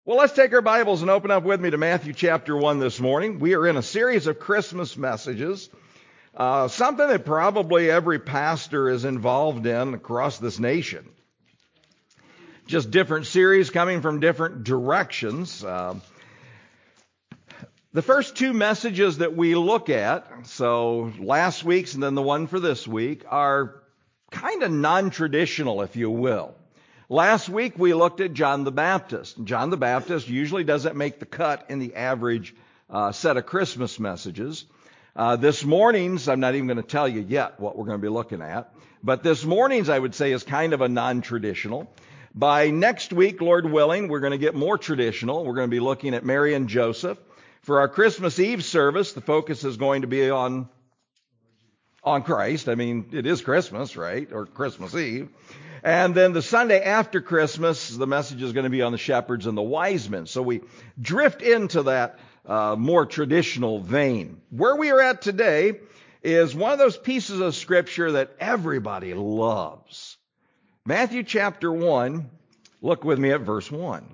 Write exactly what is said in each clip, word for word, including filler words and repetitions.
Well, let's take our Bibles and open up with me to Matthew chapter one this morning. We are in a series of Christmas messages, uh, something that probably every pastor is involved in across this nation. Just different series coming from different directions. Uh, the first two messages that we look at, so last week's and then the one for this week, are kind of non-traditional, if you will. Last week we looked at John the Baptist. John the Baptist usually doesn't make the cut in the average uh, set of Christmas messages. Uh, this morning's, I'm not even going to tell you yet what we're going to be looking at, but this morning's I would say is kind of a non-traditional. By next week, Lord willing, we're going to get more traditional. We're going to be looking at Mary and Joseph. For our Christmas Eve service, the focus is going to be on, on Christ. I mean, it is Christmas, right? Or Christmas Eve. And then the Sunday after Christmas, the message is going to be on the shepherds and the wise men. So we drift into that uh, more traditional vein. Where we are at today is one of those pieces of Scripture that everybody loves. Matthew chapter one, look with me at verse one.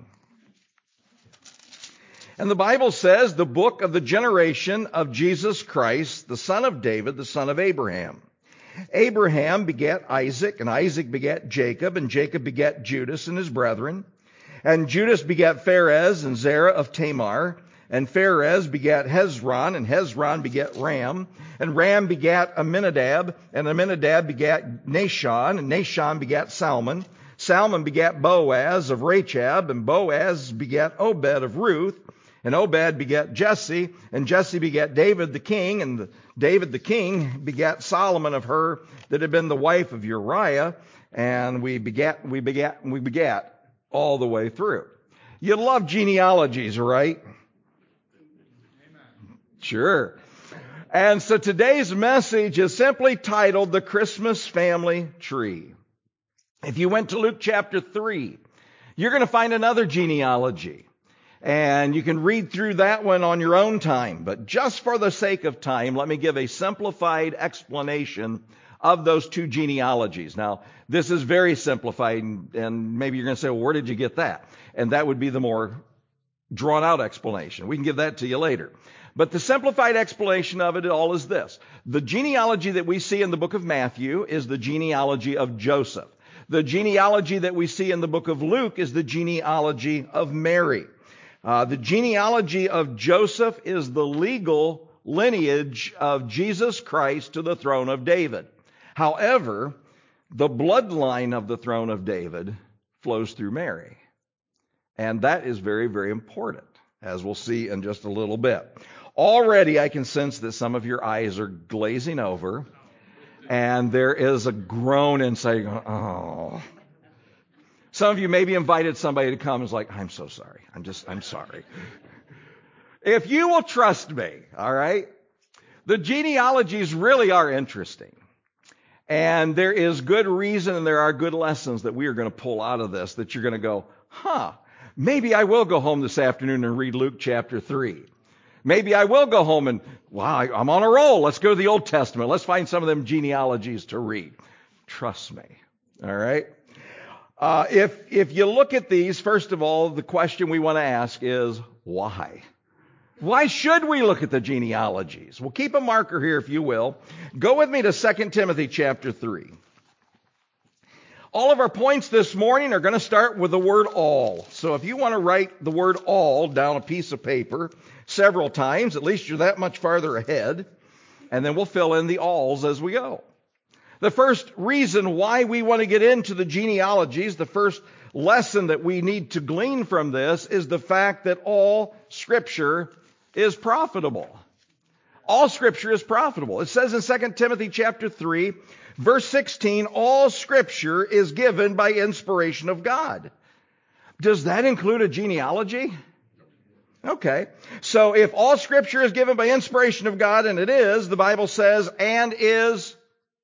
And the Bible says, the book of the generation of Jesus Christ, the son of David, the son of Abraham. Abraham begat Isaac, and Isaac begat Jacob, and Jacob begat Judas and his brethren. And Judas begat Pharez and Zerah of Tamar, and Pharez begat Hezron, and Hezron begat Ram, and Ram begat Amminadab, and Amminadab begat Nahshon, and Nahshon begat Salmon. Salmon begat Boaz of Rachab, and Boaz begat Obed of Ruth, and Obed begat Jesse, and Jesse begat David the king, and David the king begat Solomon of her that had been the wife of Uriah, and we begat, we begat, we begat all the way through. You love genealogies, right? Amen. Sure. And so today's message is simply titled The Christmas Family Tree. If you went to Luke chapter three, you're going to find another genealogy. And you can read through that one on your own time. But just for the sake of time, let me give a simplified explanation of those two genealogies. Now, this is very simplified, and, and maybe you're going to say, well, where did you get that? And that would be the more drawn out explanation. We can give that to you later. But the simplified explanation of it all is this. The genealogy that we see in the book of Matthew is the genealogy of Joseph. The genealogy that we see in the book of Luke is the genealogy of Mary. Uh, the genealogy of Joseph is the legal lineage of Jesus Christ to the throne of David. However, the bloodline of the throne of David flows through Mary. And that is very, very important, as we'll see in just a little bit. Already I can sense that some of your eyes are glazing over, and there is a groan inside, oh. Some of you maybe invited somebody to come and was like, I'm so sorry. I'm just, I'm sorry. If you will trust me, all right, the genealogies really are interesting. And there is good reason and there are good lessons that we are going to pull out of this that you're going to go, huh, maybe I will go home this afternoon and read Luke chapter three. Maybe I will go home and, wow, I'm on a roll. Let's go to the Old Testament. Let's find some of them genealogies to read. Trust me, all right? Uh, if, if you look at these, first of all, the question we want to ask is, why? Why should we look at the genealogies? Well, keep a marker here, if you will. Go with me to Second Timothy chapter three. All of our points this morning are going to start with the word all. So if you want to write the word all down a piece of paper several times, at least you're that much farther ahead. And then we'll fill in the alls as we go. The first reason why we want to get into the genealogies, the first lesson that we need to glean from this is the fact that all Scripture is profitable. All Scripture is profitable. It says in Second Timothy chapter three, verse sixteen, all Scripture is given by inspiration of God. Does that include a genealogy? Okay. So if all Scripture is given by inspiration of God, and it is, the Bible says, and is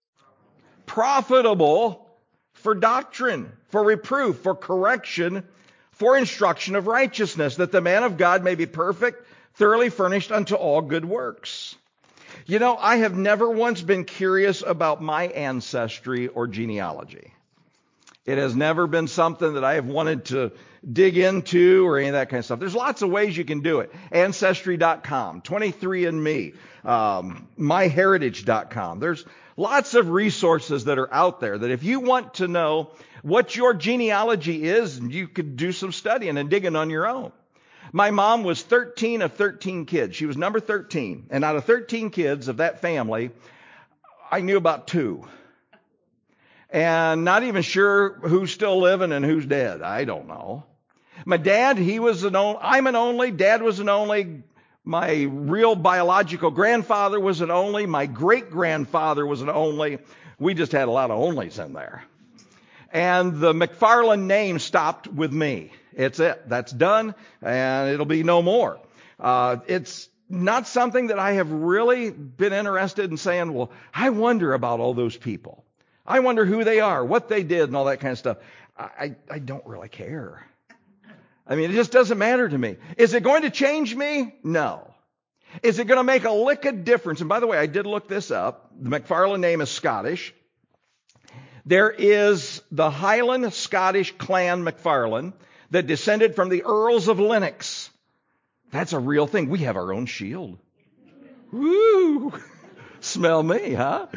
profitable for doctrine, for reproof, for correction, for instruction of righteousness, that the man of God may be perfect, thoroughly furnished unto all good works. You know, I have never once been curious about my ancestry or genealogy. It has never been something that I have wanted to dig into or any of that kind of stuff. There's lots of ways you can do it. Ancestry dot com, twenty-three and me, um, my heritage dot com. There's lots of resources that are out there that if you want to know what your genealogy is, you could do some studying and digging on your own. My mom was thirteen of thirteen kids. She was number thirteen. And out of thirteen kids of that family, I knew about two. And not even sure who's still living and who's dead. I don't know. My dad, he was an only, I'm an only, Dad was an only, my real biological grandfather was an only, my great-grandfather was an only. We just had a lot of onlys in there. And the McFarland name stopped with me. It's it. That's done, and it'll be no more. Uh, it's not something that I have really been interested in saying, well, I wonder about all those people. I wonder who they are, what they did, and all that kind of stuff. I, I don't really care. I mean, it just doesn't matter to me. Is it going to change me? No. Is it going to make a lick of difference? And by the way, I did look this up. The McFarland name is Scottish. There is the Highland Scottish clan McFarland that descended from the Earls of Lennox. That's a real thing. We have our own shield. Woo! Smell me, huh?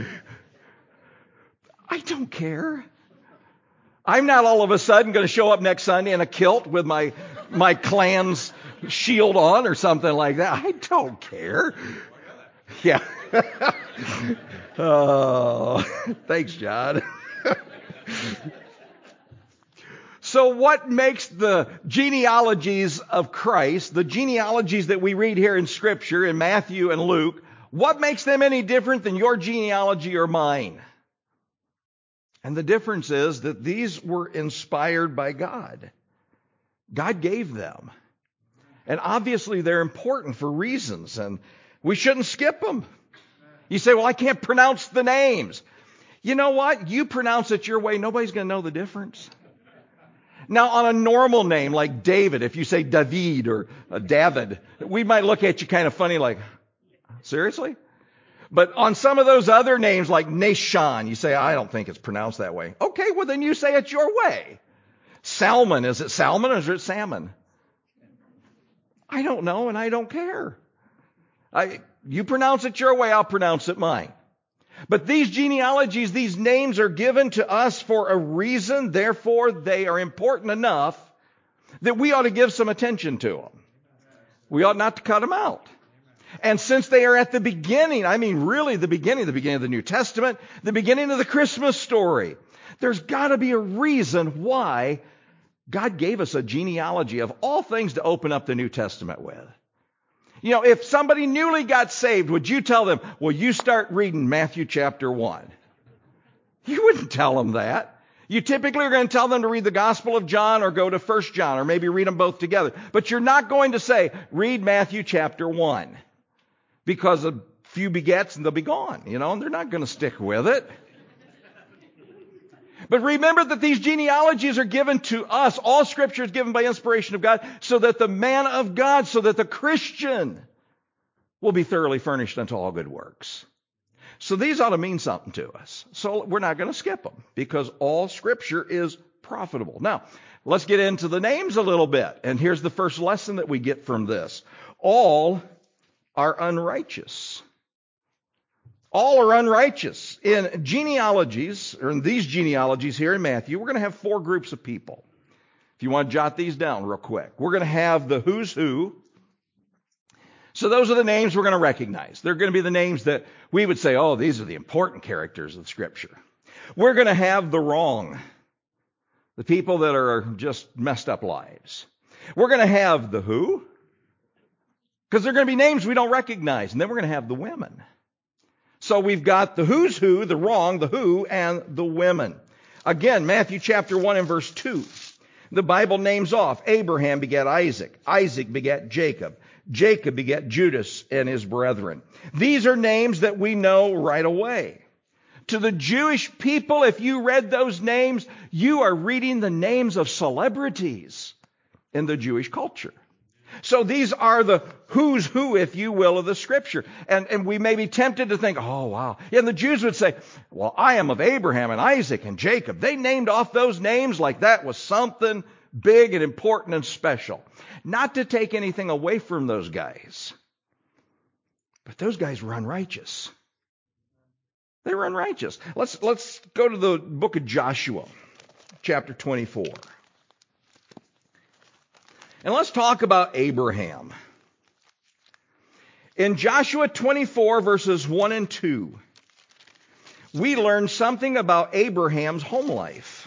I don't care. I'm not all of a sudden going to show up next Sunday in a kilt with my my clan's shield on or something like that. I don't care. Yeah. Oh, thanks, John. So what makes the genealogies of Christ, the genealogies that we read here in Scripture, in Matthew and Luke, what makes them any different than your genealogy or mine? And the difference is that these were inspired by God. God gave them. And obviously they're important for reasons, and we shouldn't skip them. You say, well, I can't pronounce the names. You know what? You pronounce it your way, nobody's going to know the difference. Now, on a normal name like David, if you say David or uh, David, we might look at you kind of funny like, seriously? But on some of those other names like Nashon, you say, I don't think it's pronounced that way. Okay, well then you say it your way. Salmon, is it salmon or is it salmon? I don't know and I don't care. I, you pronounce it your way, I'll pronounce it mine. But these genealogies, these names are given to us for a reason. Therefore, they are important enough that we ought to give some attention to them. We ought not to cut them out. And since they are at the beginning, I mean really the beginning, the beginning of the New Testament, the beginning of the Christmas story, there's got to be a reason why God gave us a genealogy of all things to open up the New Testament with. You know, if somebody newly got saved, would you tell them, well, you start reading Matthew chapter one? You wouldn't tell them that. You typically are going to tell them to read the Gospel of John or go to First John or maybe read them both together. But you're not going to say, read Matthew chapter one. Because a few begets and they'll be gone, you know, and they're not going to stick with it. But remember that these genealogies are given to us. All Scripture is given by inspiration of God so that the man of God, so that the Christian will be thoroughly furnished unto all good works. So these ought to mean something to us. So we're not going to skip them because all Scripture is profitable. Now, let's get into the names a little bit. And here's the first lesson that we get from this. All are unrighteous. All are unrighteous. In genealogies, or in these genealogies here in Matthew, we're going to have four groups of people. If you want to jot these down real quick. We're going to have the who's who. So those are the names we're going to recognize. They're going to be the names that we would say, oh, these are the important characters of Scripture. We're going to have the wrong. The people that are just messed up lives. We're going to have the who. Because they're going to be names we don't recognize. And then we're going to have the women. So we've got the who's who, the wrong, the who, and the women. Again, Matthew chapter one and verse two. The Bible names off. Abraham begat Isaac. Isaac begat Jacob. Jacob begat Judas and his brethren. These are names that we know right away. To the Jewish people, if you read those names, you are reading the names of celebrities in the Jewish culture. So these are the who's who, if you will, of the Scripture. And, and we may be tempted to think, oh, wow. And the Jews would say, well, I am of Abraham and Isaac and Jacob. They named off those names like that was something big and important and special. Not to take anything away from those guys. But those guys were unrighteous. They were unrighteous. Let's, let's go to the book of Joshua, chapter twenty-four. And let's talk about Abraham. In Joshua twenty-four, verses one and two, we learn something about Abraham's home life.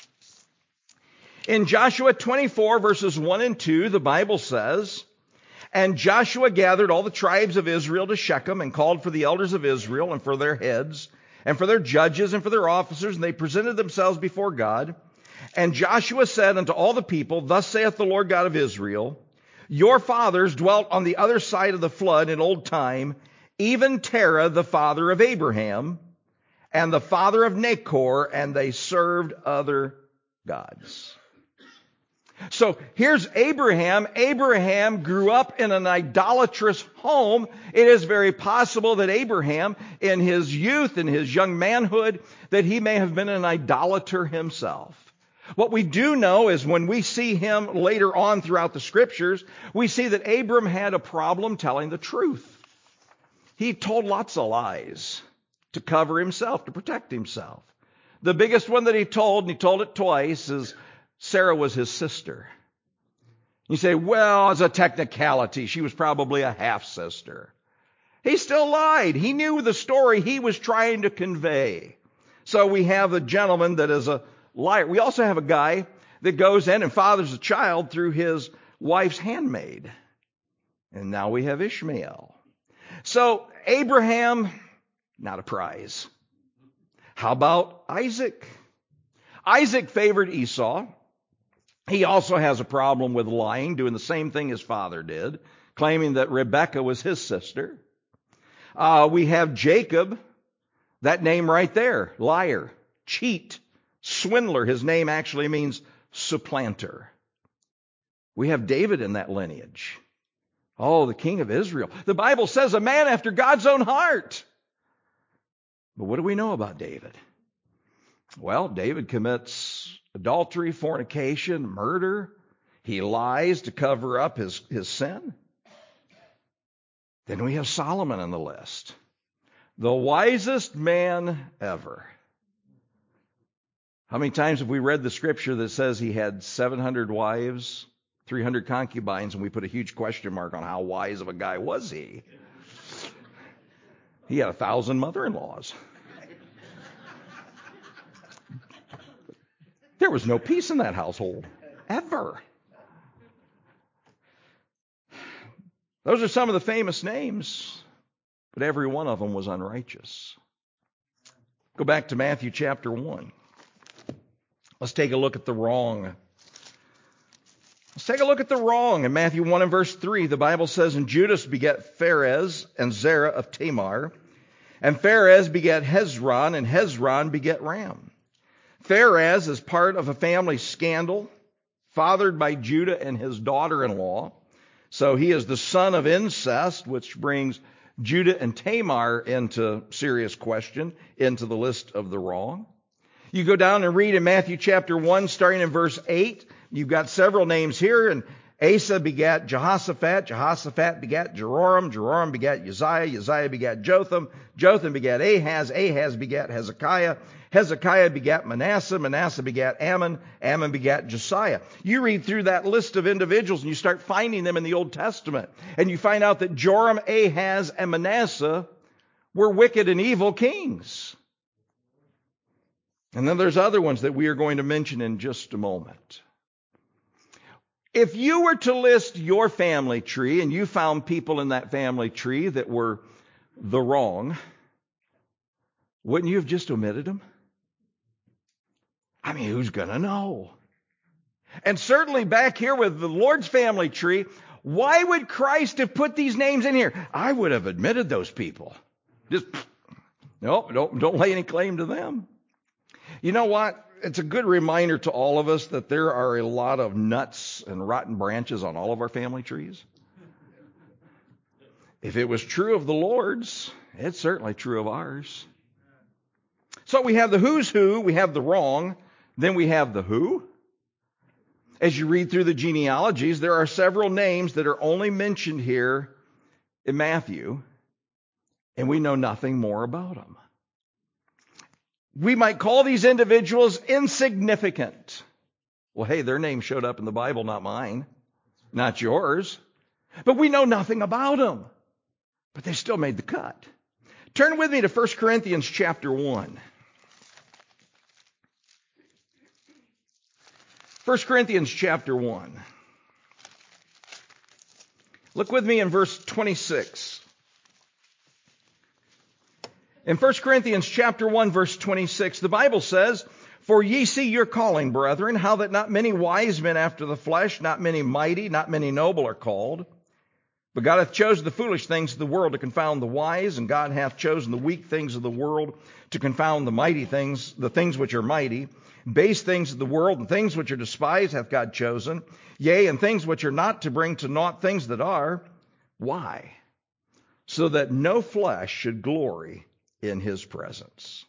In Joshua twenty-four, verses one and two, the Bible says, and Joshua gathered all the tribes of Israel to Shechem and called for the elders of Israel and for their heads and for their judges and for their officers, and they presented themselves before God. And Joshua said unto all the people, thus saith the Lord God of Israel, your fathers dwelt on the other side of the flood in old time, even Terah, the father of Abraham, and the father of Nachor, and they served other gods. So here's Abraham. Abraham grew up in an idolatrous home. It is very possible that Abraham, in his youth, in his young manhood, that he may have been an idolater himself. What we do know is when we see him later on throughout the Scriptures, we see that Abram had a problem telling the truth. He told lots of lies to cover himself, to protect himself. The biggest one that he told, and he told it twice, is Sarah was his sister. You say, well, as a technicality, she was probably a half-sister. He still lied. He knew the story he was trying to convey. So we have a gentleman that is a liar. We also have a guy that goes in and fathers a child through his wife's handmaid. And now we have Ishmael. So Abraham, not a prize. How about Isaac? Isaac favored Esau. He also has a problem with lying, doing the same thing his father did, claiming that Rebekah was his sister. Uh, we have Jacob, that name right there, liar, cheat, swindler. His name actually means supplanter. We have David in that lineage. Oh, the king of Israel. The Bible says a man after God's own heart. But what do we know about David? Well, David commits adultery, fornication, murder. He lies to cover up his, his sin. Then we have Solomon on the list. The wisest man ever. How many times have we read the scripture that says he had seven hundred wives, three hundred concubines, and we put a huge question mark on how wise of a guy was he? He had a thousand mother-in-laws. There was no peace in that household, ever. Those are some of the famous names, but every one of them was unrighteous. Go back to Matthew chapter one. Let's take a look at the wrong. Let's take a look at the wrong. In Matthew one and verse three, the Bible says, and Judas begat Pharez and Zerah of Tamar, and Pharez begat Hezron, and Hezron begat Ram. Pharez is part of a family scandal fathered by Judah and his daughter-in-law. So he is the son of incest, which brings Judah and Tamar into serious question, into the list of the wrong. You go down and read in Matthew chapter one, starting in verse eight. You've got several names here. And Asa begat Jehoshaphat. Jehoshaphat begat Jehoram. Jehoram begat Uzziah. Uzziah begat Jotham. Jotham begat Ahaz. Ahaz begat Hezekiah. Hezekiah begat Manasseh. Manasseh begat Ammon. Ammon begat Josiah. You read through that list of individuals and you start finding them in the Old Testament. And you find out that Joram, Ahaz, and Manasseh were wicked and evil kings. And then there's other ones that we are going to mention in just a moment. If you were to list your family tree and you found people in that family tree that were the wrong, wouldn't you have just omitted them? I mean, who's going to know? And certainly back here with the Lord's family tree, why would Christ have put these names in here? I would have admitted those people. Just, no, don't, don't lay any claim to them. You know what? it's a good reminder to all of us that there are a lot of nuts and rotten branches on all of our family trees. If it was true of the Lord's, it's certainly true of ours. So we have the who's who, we have the wrong, then we have the who. As you read through the genealogies, there are several names that are only mentioned here in Matthew, and we know nothing more about them. We might call these individuals insignificant. Well, hey, their name showed up in the Bible, not mine, not yours. But we know nothing about them. But they still made the cut. Turn with me to First Corinthians chapter one. First Corinthians chapter one. Look with me in verse twenty-six. In First Corinthians chapter one, verse twenty-six, the Bible says, "For ye see your calling, brethren, how that not many wise men after the flesh, not many mighty, not many noble are called. But God hath chosen the foolish things of the world to confound the wise, and God hath chosen the weak things of the world to confound the mighty things, the things which are mighty. Base things of the world and things which are despised hath God chosen, yea, and things which are not, to bring to naught things that are." Why? So that no flesh should glory in his presence.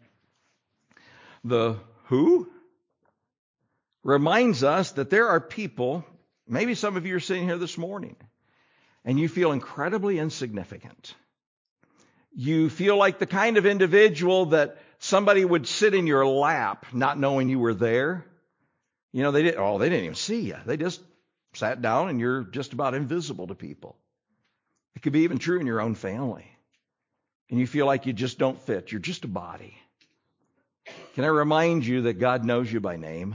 The who reminds us that there are people, maybe some of you are sitting here this morning, and you feel incredibly insignificant. You feel like the kind of individual that somebody would sit in your lap not knowing you were there. You know, they didn't, oh, they didn't even see you. They just sat down and you're just about invisible to people. It could be even true in your own family. And you feel like you just don't fit. You're just a body. Can I remind you that God knows you by name?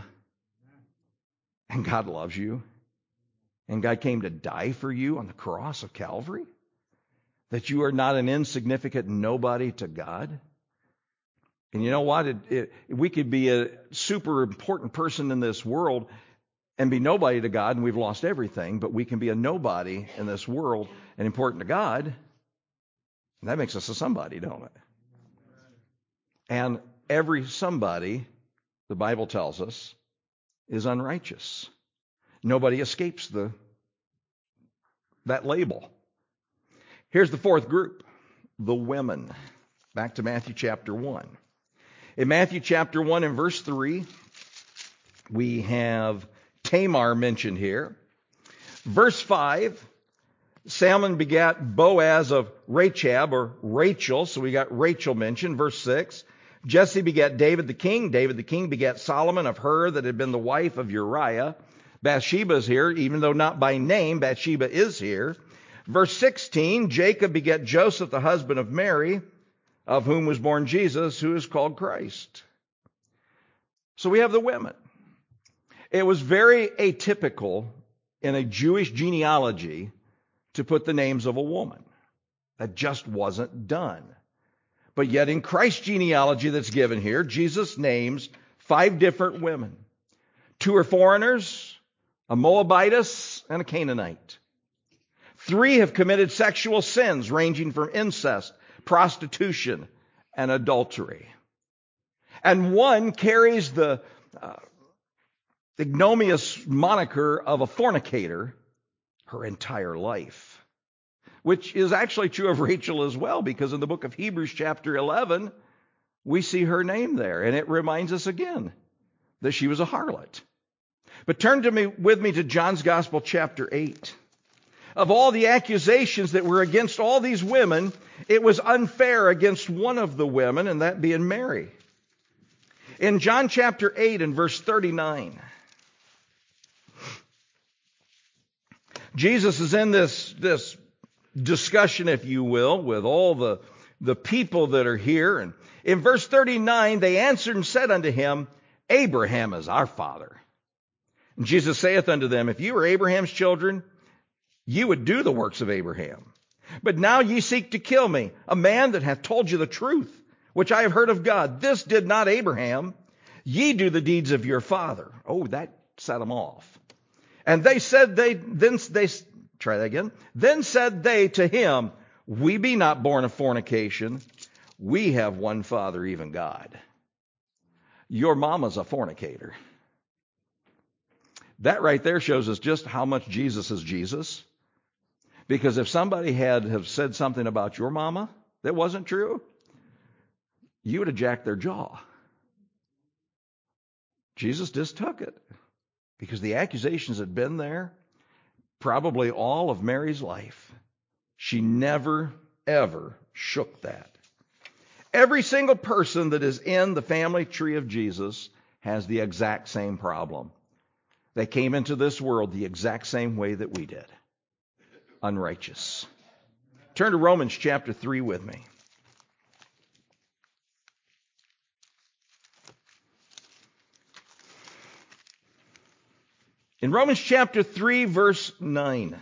And God loves you. And God came to die for you on the cross of Calvary? That you are not an insignificant nobody to God? And you know what? It, it, we could be a super important person in this world and be nobody to God, and we've lost everything. But we can be a nobody in this world and important to God. And that makes us a somebody, don't it? And every somebody, the Bible tells us, is unrighteous. Nobody escapes the that label. Here's the fourth group, the women. Back to Matthew chapter one. In Matthew chapter one and verse three, we have Tamar mentioned here. Verse five, Salmon begat Boaz of Rachab, or Rachel, so we got Rachel mentioned. Verse six, Jesse begat David the king. David the king begat Solomon of her that had been the wife of Uriah. Bathsheba is here, even though not by name, Bathsheba is here. Verse sixteen, Jacob begat Joseph, the husband of Mary, of whom was born Jesus, who is called Christ. So we have the women. It was very atypical in a Jewish genealogy to put the names of a woman. That just wasn't done. But yet in Christ's genealogy that's given here, Jesus names five different women. Two are foreigners, a Moabitess, and a Canaanite. Three have committed sexual sins ranging from incest, prostitution, and adultery. And one carries the uh, ignominious moniker of a fornicator her entire life, which is actually true of Rachel as well, because in the book of Hebrews chapter eleven, we see her name there, and it reminds us again that she was a harlot. But turn to me with me to John's Gospel chapter eight. Of all the accusations that were against all these women, it was unfair against one of the women, and that being Mary. In John chapter eight and verse thirty-nine, Jesus is in this, this discussion, if you will, with all the, the people that are here. And in verse thirty-nine, they answered and said unto him, Abraham is our father. And Jesus saith unto them, if you were Abraham's children, you would do the works of Abraham. But now ye seek to kill me, a man that hath told you the truth, which I have heard of God. This did not Abraham. Ye do the deeds of your father. Oh, that set them off. And they said, they then they try that again. Then said they to him, we be not born of fornication. We have one Father, even God. your mama's a fornicator. That right there shows us just how much Jesus is Jesus. Because if somebody had have said something about your mama that wasn't true, you would have jacked their jaw. Jesus just took it because the accusations had been there probably all of Mary's life. She never, ever shook that. Every single person that is in the family tree of Jesus has the exact same problem. They came into this world the exact same way that we did. Unrighteous. Turn to Romans chapter three with me. In Romans chapter three, verse nine,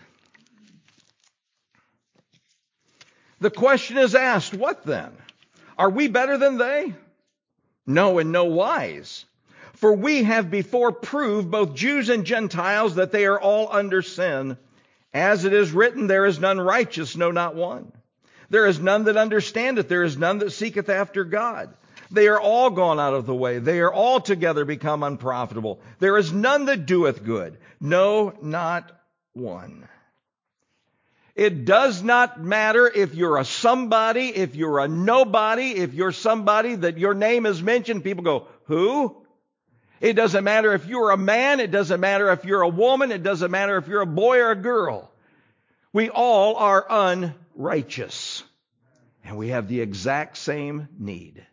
the question is asked, what then? Are we better than they? No, in no wise. For we have before proved, both Jews and Gentiles, that they are all under sin. As it is written, there is none righteous, no, not one. There is none that understandeth, there is none that seeketh after God. They are all gone out of the way. They are all together become unprofitable. There is none that doeth good. No, not one. It does not matter if you're a somebody, if you're a nobody, if you're somebody that your name is mentioned, people go, who? It doesn't matter if you're a man. It doesn't matter if you're a woman. It doesn't matter if you're a boy or a girl. We all are unrighteous. And we have the exact same need.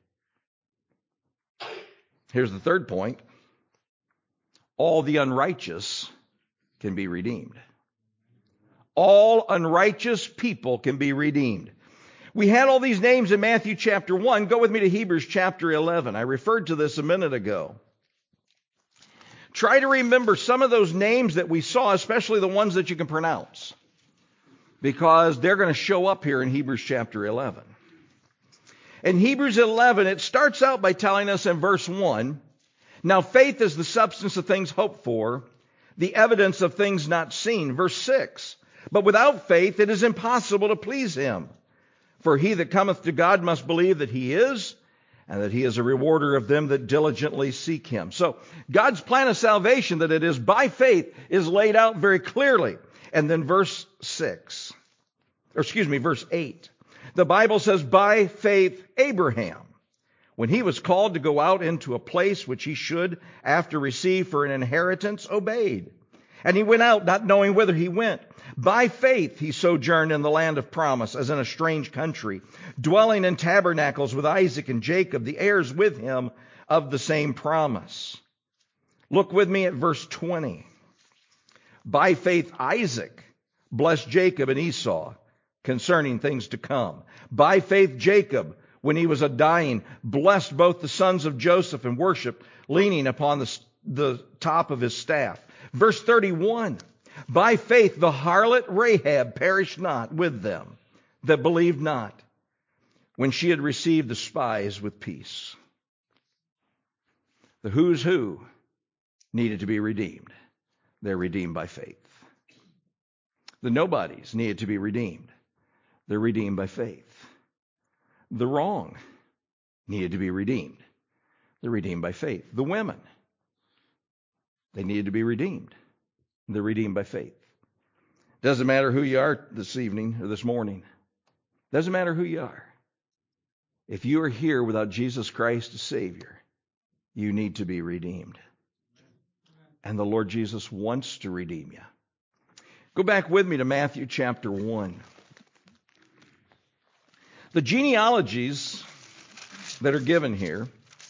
Here's the third point. All the unrighteous can be redeemed. All unrighteous people can be redeemed. We had all these names in Matthew chapter one. Go with me to Hebrews chapter eleven. I referred to this a minute ago. Try to remember some of those names that we saw, especially the ones that you can pronounce, because they're going to show up here in Hebrews chapter eleven. In Hebrews eleven, it starts out by telling us in verse one, now faith is the substance of things hoped for, the evidence of things not seen. Verse six, but without faith it is impossible to please him. For he that cometh to God must believe that he is, and that he is a rewarder of them that diligently seek him. So God's plan of salvation, that it is by faith, is laid out very clearly. And then verse six, or excuse me, verse eight. The Bible says, by faith Abraham, when he was called to go out into a place which he should after receive for an inheritance, obeyed. And he went out not knowing whither he went. By faith he sojourned in the land of promise, as in a strange country, dwelling in tabernacles with Isaac and Jacob, the heirs with him of the same promise. Look with me at verse twenty. By faith Isaac blessed Jacob and Esau concerning things to come. By faith Jacob, when he was a dying, blessed both the sons of Joseph and worshiped, leaning upon the, the top of his staff. Verse thirty-one, by faith the harlot Rahab perished not with them that believed not, when she had received the spies with peace. The who's who needed to be redeemed. They're redeemed by faith. The nobodies needed to be redeemed. They're redeemed by faith. The wrong needed to be redeemed. They're redeemed by faith. The women, they needed to be redeemed. They're redeemed by faith. Doesn't matter who you are this evening or this morning. Doesn't matter who you are. If you are here without Jesus Christ as Savior, you need to be redeemed. And the Lord Jesus wants to redeem you. Go back with me to Matthew chapter one. The genealogies that are given here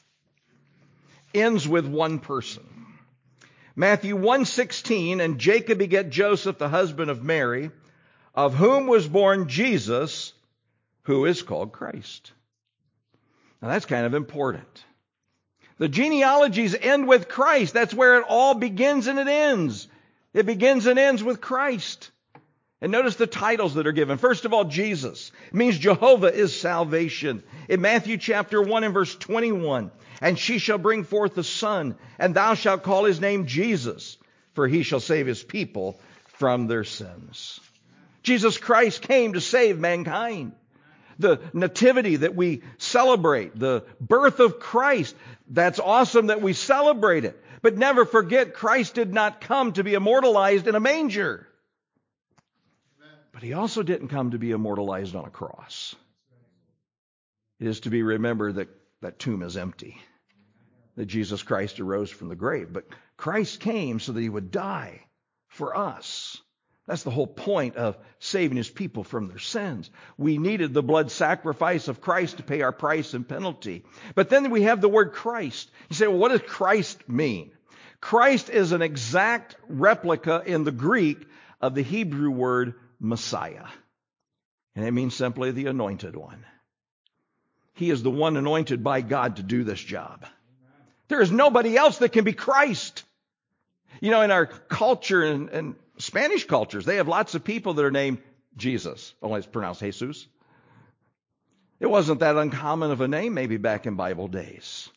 ends with one person. Matthew one sixteen, and Jacob begat Joseph, the husband of Mary, of whom was born Jesus, who is called Christ. Now that's kind of important. The genealogies end with Christ. That's where it all begins and it ends. It begins and ends with Christ. And notice the titles that are given. First of all, Jesus. It means Jehovah is salvation. In Matthew chapter one and verse twenty-one, and she shall bring forth a son, and thou shalt call his name Jesus, for he shall save his people from their sins. Jesus Christ came to save mankind. the nativity that we celebrate, the birth of Christ. That's awesome that we celebrate it. But never forget, Christ did not come to be immortalized in a manger. But he also didn't come to be immortalized on a cross. It is to be remembered that that tomb is empty, that Jesus Christ arose from the grave. But Christ came so that he would die for us. That's the whole point of saving his people from their sins. We needed the blood sacrifice of Christ to pay our price and penalty. But then we have the word Christ. You say, well, what does Christ mean? Christ is an exact replica in the Greek of the Hebrew word Messiah. And it means simply the anointed one. He is the one anointed by God to do this job. There is nobody else that can be Christ. You know, in our culture and, and Spanish cultures, they have lots of people that are named Jesus. Only it's pronounced Jesus. It wasn't that uncommon of a name maybe back in Bible days.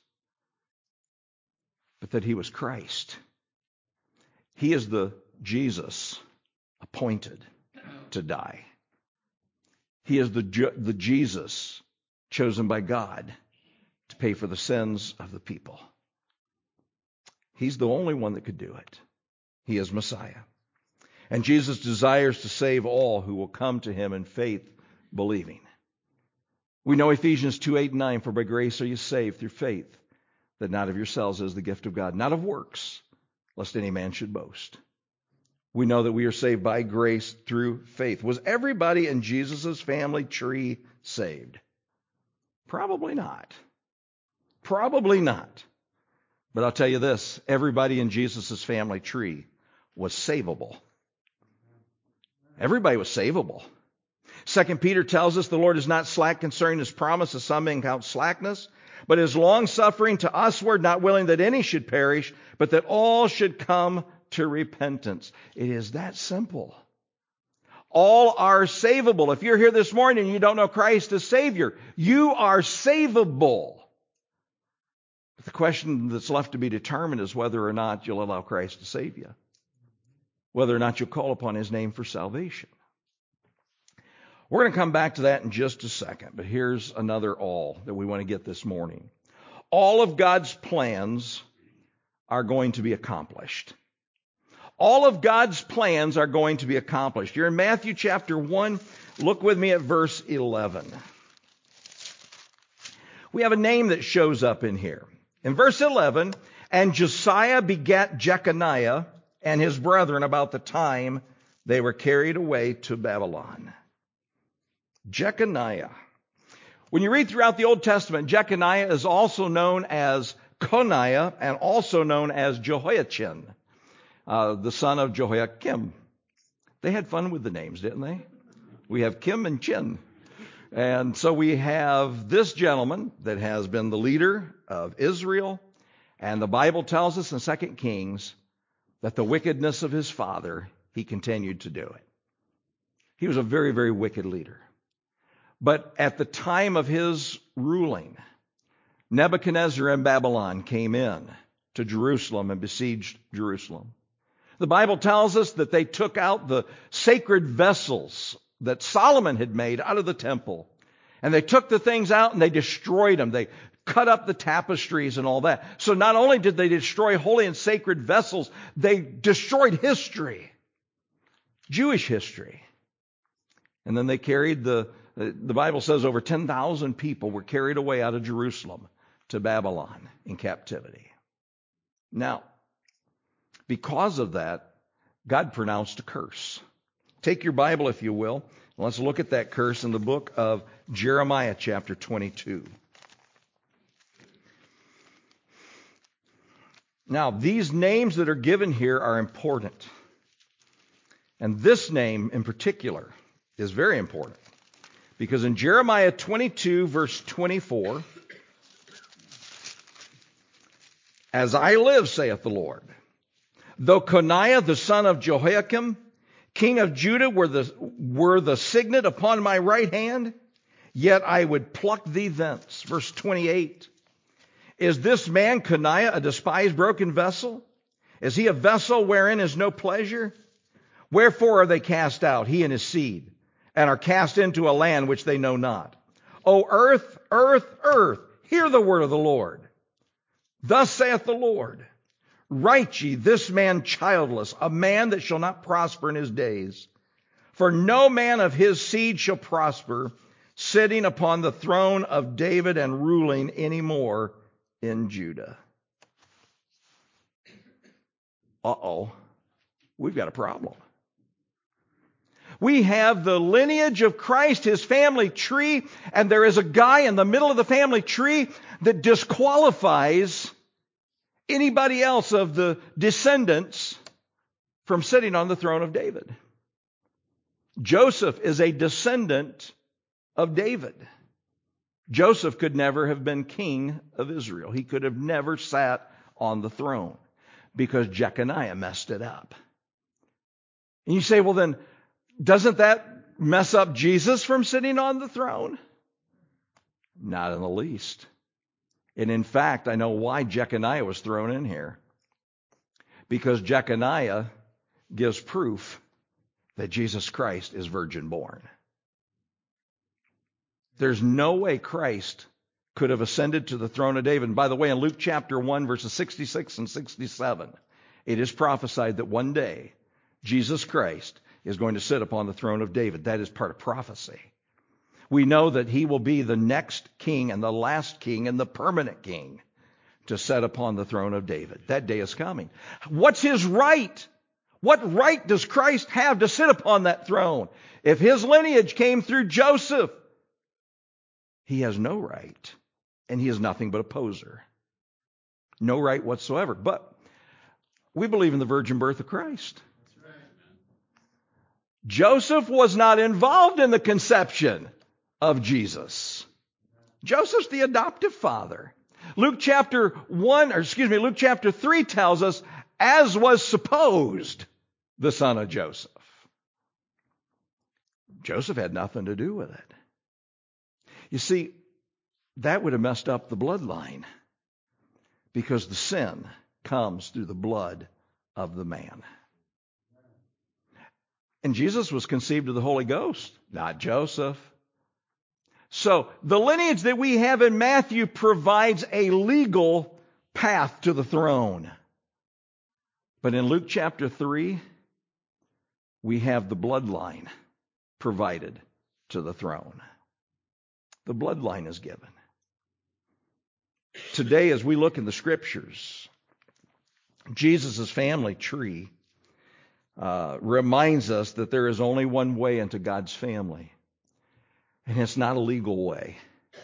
But that he was Christ. He is the Jesus appointed to die. He is the, the Jesus chosen by God to pay for the sins of the people. He's the only one that could do it. He is Messiah. And Jesus desires to save all who will come to him in faith, believing. We know Ephesians two, eight, and nine, for by grace are you saved through faith, that not of yourselves is the gift of God, not of works, lest any man should boast. We know that we are saved by grace through faith. Was everybody in Jesus' family tree saved? Probably not. Probably not. But I'll tell you this, everybody in Jesus' family tree was savable. Everybody was savable. Second Peter tells us the Lord is not slack concerning his promise, as some men count slackness, but is long-suffering to usward, not willing that any should perish, but that all should come to repentance. It is that simple. All are savable. If you're here this morning and you don't know Christ as Savior, you are savable. But the question that's left to be determined is whether or not you'll allow Christ to save you. Whether or not you'll call upon his name for salvation. We're going to come back to that in just a second, but here's another all that we want to get this morning. All of God's plans are going to be accomplished. All of God's plans are going to be accomplished. You're in Matthew chapter one. Look with me at verse eleven. We have a name that shows up in here. In verse eleven, and Josiah begat Jeconiah and his brethren about the time they were carried away to Babylon. Jeconiah. When you read throughout the Old Testament, Jeconiah is also known as Coniah and also known as Jehoiachin. Uh, the son of Jehoiakim. They had fun with the names, didn't they? We have Kim and Chin. And so we have this gentleman that has been the leader of Israel. And the Bible tells us in Second Kings that the wickedness of his father, he continued to do it. He was a very, very wicked leader. But at the time of his ruling, Nebuchadnezzar and Babylon came in to Jerusalem and besieged Jerusalem. The Bible tells us that they took out the sacred vessels that Solomon had made out of the temple. And they took the things out and they destroyed them. They cut up the tapestries and all that. So not only did they destroy holy and sacred vessels, they destroyed history. Jewish history. And then they carried the, the Bible says over ten thousand people were carried away out of Jerusalem to Babylon in captivity. Now, because of that, God pronounced a curse. Take your Bible, if you will. Let's look at that curse in the book of Jeremiah, chapter twenty-two. Now, these names that are given here are important. And this name in particular is very important. Because in Jeremiah twenty-two, verse twenty-four, as I live, saith the Lord, though Coniah the son of Jehoiakim, king of Judah, were the, were the signet upon my right hand, yet I would pluck thee thence. Verse twenty-eight. Is this man Coniah a despised broken vessel? Is he a vessel wherein is no pleasure? Wherefore are they cast out, he and his seed, and are cast into a land which they know not? O earth, earth, earth, hear the word of the Lord. Thus saith the Lord, write ye this man childless, a man that shall not prosper in his days. For no man of his seed shall prosper, sitting upon the throne of David and ruling any more in Judah. Uh-oh, we've got a problem. We have the lineage of Christ, his family tree, and there is a guy in the middle of the family tree that disqualifies anybody else of the descendants from sitting on the throne of David. Joseph is a descendant of David. Joseph could never have been king of Israel. He could have never sat on the throne because Jeconiah messed it up. And you say, well then, doesn't that mess up Jesus from sitting on the throne? Not in the least. And in fact, I know why Jeconiah was thrown in here. Because Jeconiah gives proof that Jesus Christ is virgin born. There's no way Christ could have ascended to the throne of David. And by the way, in Luke chapter one, verses sixty-six and sixty-seven, it is prophesied that one day Jesus Christ is going to sit upon the throne of David. That is part of prophecy. We know that he will be the next king and the last king and the permanent king to sit upon the throne of David. That day is coming. What's his right? What right does Christ have to sit upon that throne? If his lineage came through Joseph, he has no right, and he is nothing but a poser. No right whatsoever. But we believe in the virgin birth of Christ. That's right. Joseph was not involved in the conception of Jesus. Joseph's the adoptive father. Luke chapter one, or excuse me, Luke chapter three tells us, as was supposed, the son of Joseph. Joseph had nothing to do with it. You see, that would have messed up the bloodline because the sin comes through the blood of the man. And Jesus was conceived of the Holy Ghost, not Joseph. So the lineage that we have in Matthew provides a legal path to the throne. But in Luke chapter three, we have the bloodline provided to the throne. The bloodline is given. Today, as we look in the scriptures, Jesus' family tree uh, reminds us that there is only one way into God's family. And it's not a legal way.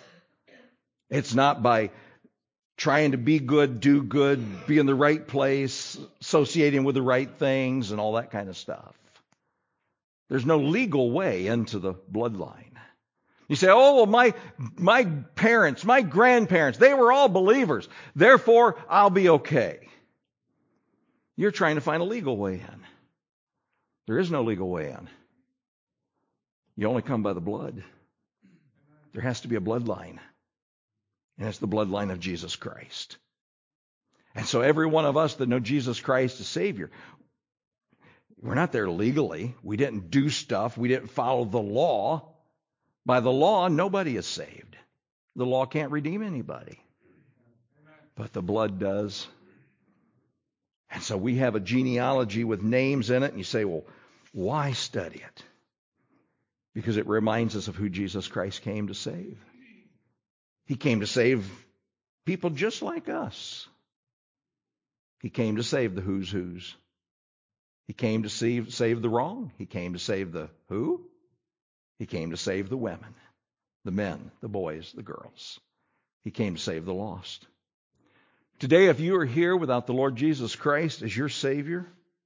It's not by trying to be good, do good, be in the right place, associating with the right things, and all that kind of stuff. There's no legal way into the bloodline. You say, oh, well, my, my parents, my grandparents, they were all believers. Therefore, I'll be okay. You're trying to find a legal way in. There is no legal way in. You only come by the blood. There has to be a bloodline. And it's the bloodline of Jesus Christ. And so every one of us that know Jesus Christ as Savior, we're not there legally. We didn't do stuff. We didn't follow the law. By the law, nobody is saved. The law can't redeem anybody. But the blood does. And so we have a genealogy with names in it. And you say, well, why study it? Because it reminds us of who Jesus Christ came to save. He came to save people just like us. He came to save the who's who's. He came to save, save the wrong. He came to save the who? He came to save the women, the men, the boys, the girls. He came to save the lost. Today, if you are here without the Lord Jesus Christ as your Savior,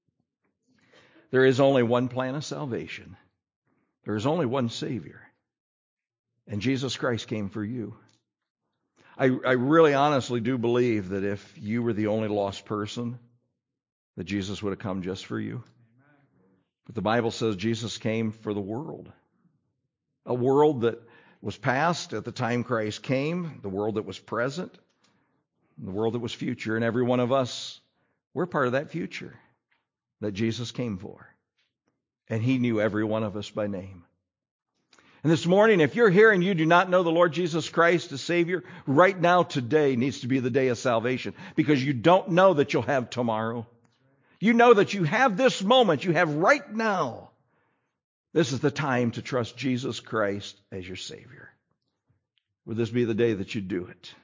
there is only one plan of salvation. There is only one Savior. And Jesus Christ came for you. I, I really honestly do believe that if you were the only lost person, that Jesus would have come just for you. But the Bible says Jesus came for the world. A world that was past at the time Christ came, the world that was present, the world that was future. And every one of us, we're part of that future that Jesus came for. And he knew every one of us by name. And this morning, if you're here and you do not know the Lord Jesus Christ as Savior, right now, today needs to be the day of salvation, because you don't know that you'll have tomorrow. You know that you have this moment, you have right now. This is the time to trust Jesus Christ as your Savior. Would this be the day that you do it?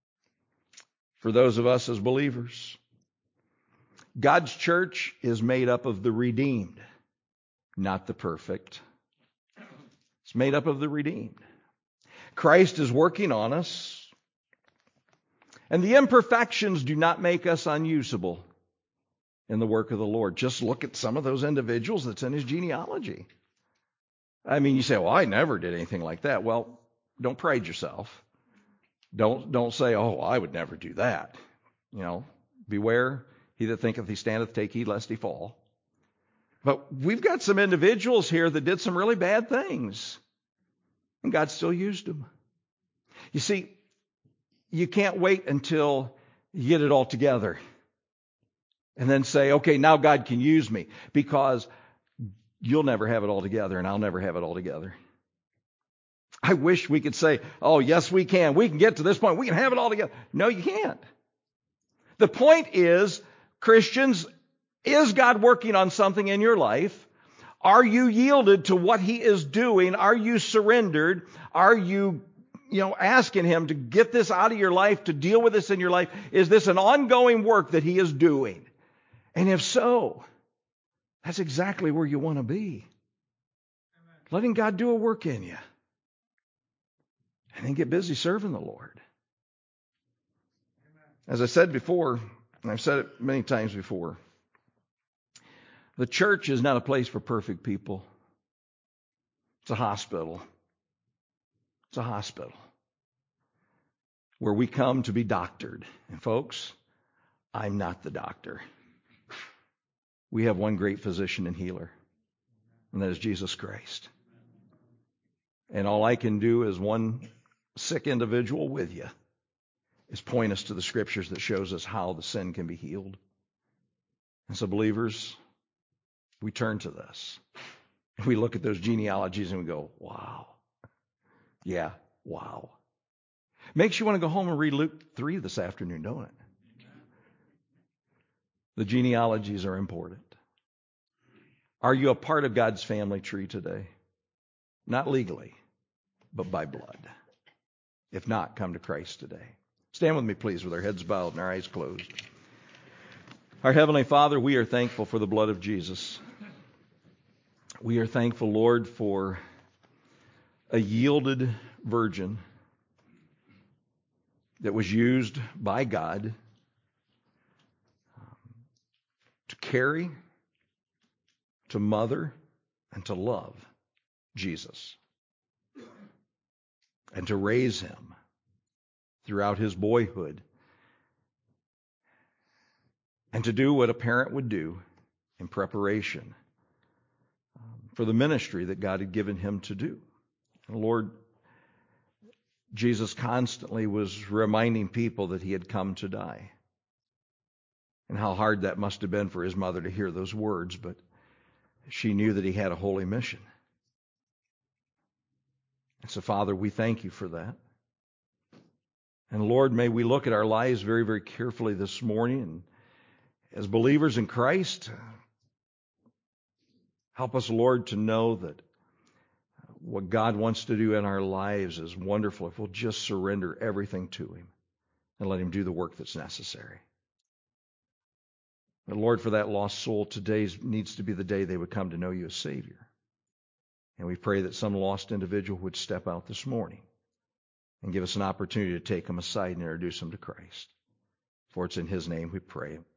For those of us as believers, God's church is made up of the redeemed, not the perfect. It's made up of the redeemed. Christ is working on us, and the imperfections do not make us unusable in the work of the Lord. Just look at some of those individuals that's in his genealogy. I mean, you say, well, I never did anything like that. Well, don't pride yourself. Don't, don't say, oh, I would never do that. You know, beware, he that thinketh he standeth, take heed lest he fall. But we've got some individuals here that did some really bad things, and God still used them. You see, you can't wait until you get it all together and then say, okay, now God can use me, because you'll never have it all together, and I'll never have it all together. I wish we could say, oh, yes, we can. We can get to this point. We can have it all together. No, you can't. The point is, Christians, is God working on something in your life? Are you yielded to what he is doing? Are you surrendered? Are you, you know, asking him to get this out of your life, to deal with this in your life? Is this an ongoing work that he is doing? And if so, that's exactly where you want to be. Amen. Letting God do a work in you. And then get busy serving the Lord. Amen. As I said before, and I've said it many times before, the church is not a place for perfect people. It's a hospital. It's a hospital where we come to be doctored. And folks, I'm not the doctor. We have one great physician and healer, and that is Jesus Christ. And all I can do as one sick individual with you is point us to the scriptures that shows us how the sin can be healed. And so, believers, we turn to this. We look at those genealogies and we go, wow. Yeah, wow. Makes you want to go home and read Luke three this afternoon, don't it? The genealogies are important. Are you a part of God's family tree today? Not legally, but by blood. If not, come to Christ today. Stand with me, please, with our heads bowed and our eyes closed. Our Heavenly Father, we are thankful for the blood of Jesus. We are thankful, Lord, for a yielded virgin that was used by God to carry, to mother, and to love Jesus, and to raise him throughout his boyhood, and to do what a parent would do in preparation for the ministry that God had given him to do. And Lord, Jesus constantly was reminding people that he had come to die. And how hard that must have been for his mother to hear those words, but she knew that he had a holy mission. And so, Father, we thank you for that. And Lord, may we look at our lives very, very carefully this morning. And as believers in Christ, help us, Lord, to know that what God wants to do in our lives is wonderful if we'll just surrender everything to him and let him do the work that's necessary. But Lord, for that lost soul, today needs to be the day they would come to know you as Savior. And we pray that some lost individual would step out this morning and give us an opportunity to take them aside and introduce them to Christ. For it's in his name we pray.